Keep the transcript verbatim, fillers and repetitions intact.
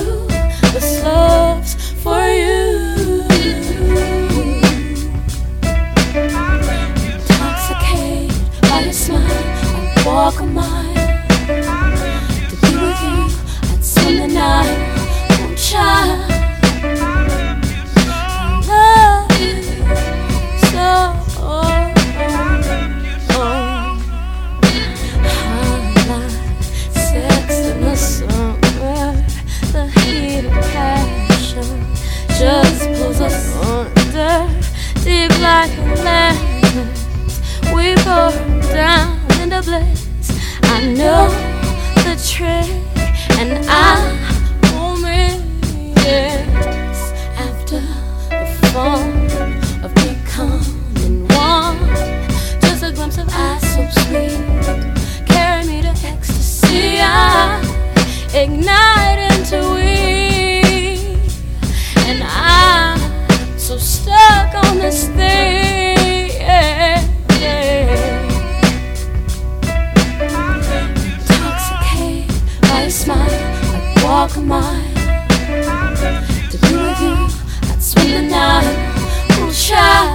through the slopes for you. Intoxicated by your smile, I walk a mile to be with you. I'd swim the night, oh child. Just pulls us under, deep like Atlantis. We pour down in the bliss. I know the trick, and I won't miss. After the fall of becoming one, just a glimpse of eyes so sweet, carry me to ecstasy. I ignite into we. And I'm so stuck on this thing, yeah, yeah. Intoxicated by your smile, I'd walk a mile to be with you. I'd swim the night, oh child.